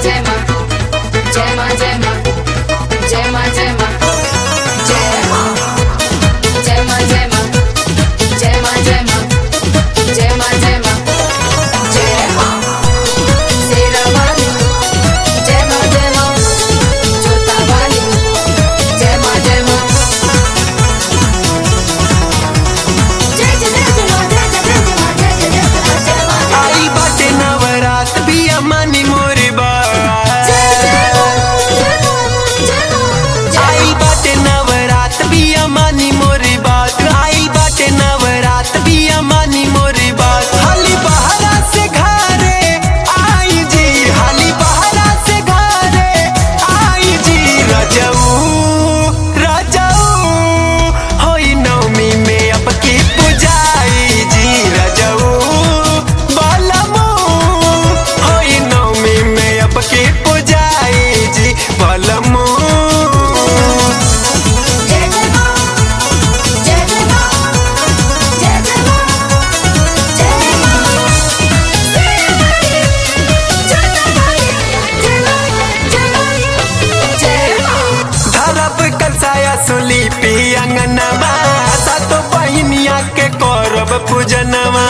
सुली पियंगनमा सातो बहिनिया के करब पूजनमा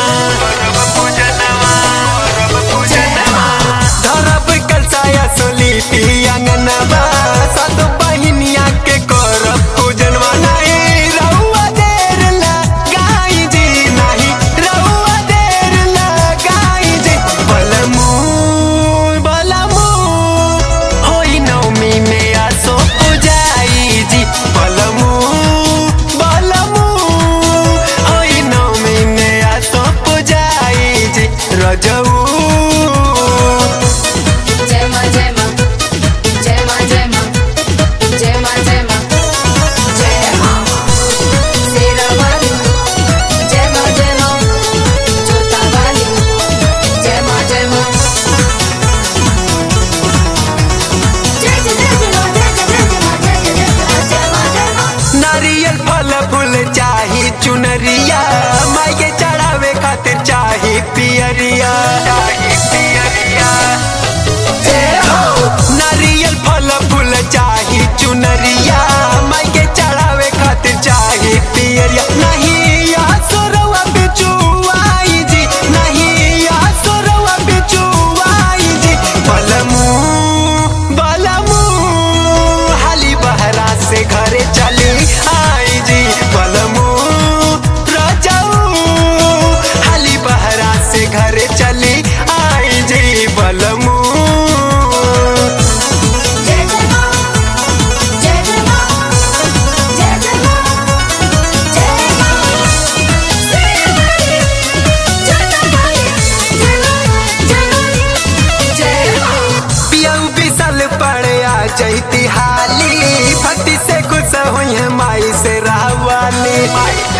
धरब कलसाया सुली पियंगनमा सातो बहिनिया के करब पूजनमा नहीं रहुआ देर लगाई जी नहीं रहुआ देर लगाई जी बलमू बलमू होई नवमी में आसो पूजाई जी बलमू बलमू होई नवमी में आसो पूजाई जी रजऊ नारियल फल फूल चाही चुनरिया माई के चढ़ावे खातिर चाही पियरिया नारियल फल फूल चाही चुनरिया माई के चढ़ावे खातिर चाही पियरिया नहीं या सोरवा बिचुआई जी नहीं या सोरवा बिचुआई जी बलमू बलमू हाली बहरा से घरे चली आई जी बलमू रजाऊ हाली बहरा से घरे चली आई जी बलमू पड़े आ जैती हाली फटी से खुश हुई है माई से रावाली।